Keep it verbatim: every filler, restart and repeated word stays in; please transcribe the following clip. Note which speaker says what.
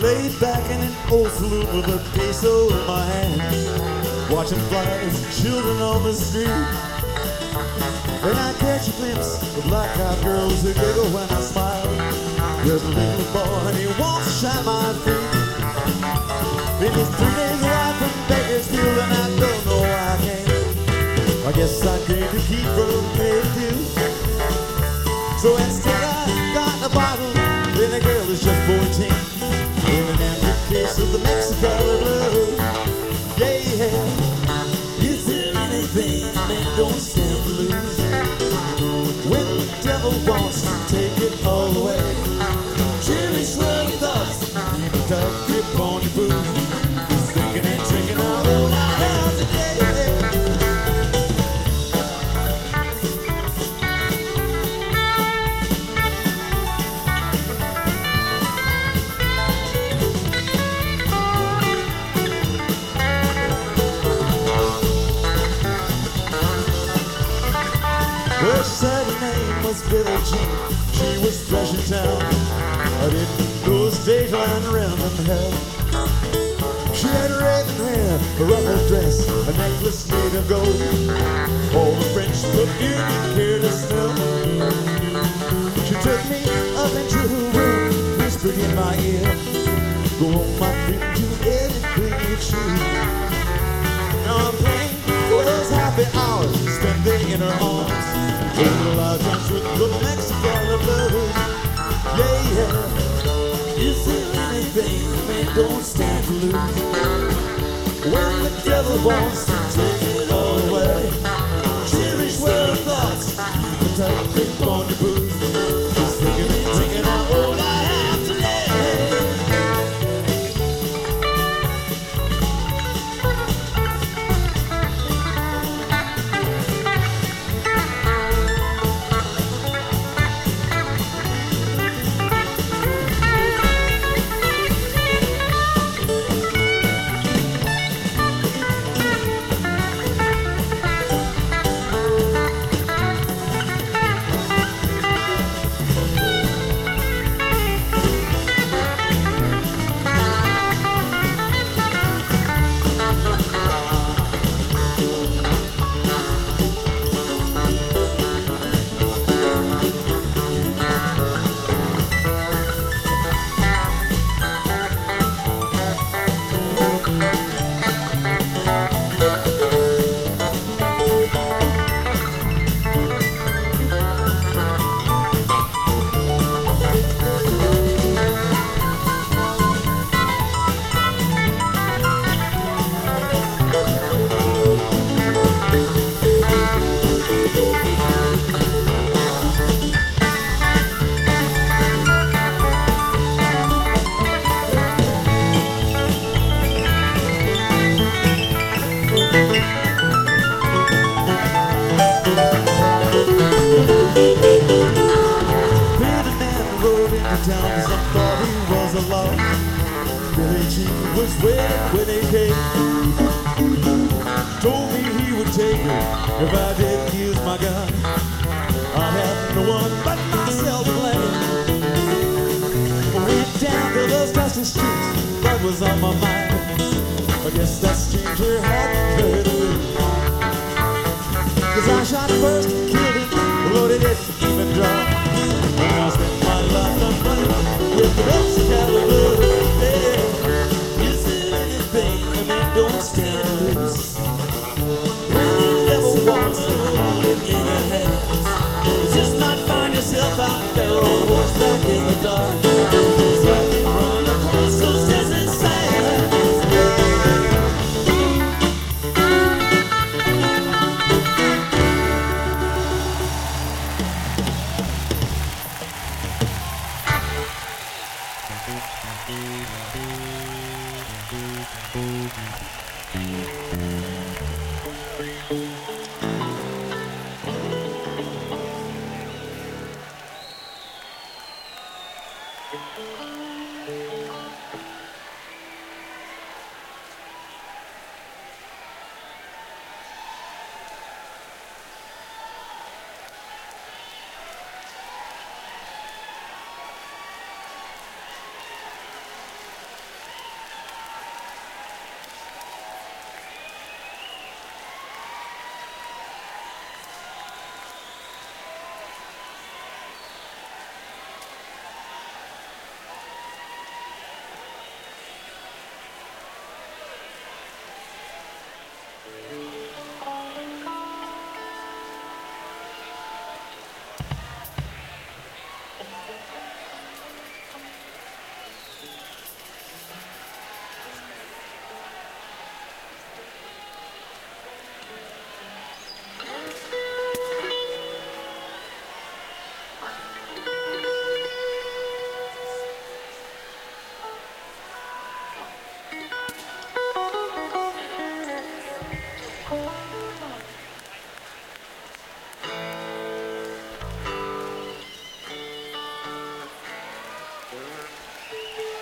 Speaker 1: Laid back in an old saloon with a peso in my hand, watching flies and children on the street. And I catch a glimpse of black-eyed girls who giggle when I smile. There's a little boy and he wants to shine my feet. In his three days ride from Bakersfield, and I don't know why I came. I guess I came to keep from Mayfield. So instead I got a bottle, and the girl is just fourteen. In an empty case of the Mexican blue. Yeah, yeah. Is there anything that don't stand to lose? When the devil wants to take it all away, cherish what your thoughts, keep a tight grip on your booze. Just thinking and drinking all over my house today. Her sad name was Billie Jean. She was fresh in town. I didn't know stage line around in hell. She had raven hair, a ruffled dress, a necklace made of gold. All the French perfume you care to smell. She took me up into her room, whispered in my ear, go on my feet to anything you choose. Now I'm playing those happy hours spent there in her arms. Little I dance with the Mexican blues. Yeah, yeah. Is there anything that don't stand to lose? When the devil wants to take it all away, cherish well your thoughts, keep a tight grip on your booze. Just thinking and drinking out all I have today. Billie Jean was waiting when he came. Told me he would take her if I didn't use my gun. I had no one but myself to blame. Went down to those dusty streets, that was on my mind. I guess that stranger hadn't heard of it. Cause I shot first, killed him, loaded it, even draw. And I spent my life on playing with the Mexican blues. Don't stand loose. When the devil wants to hold it in your hands, you just might find yourself out there on horseback in the dark. It's like you run across those desert sands.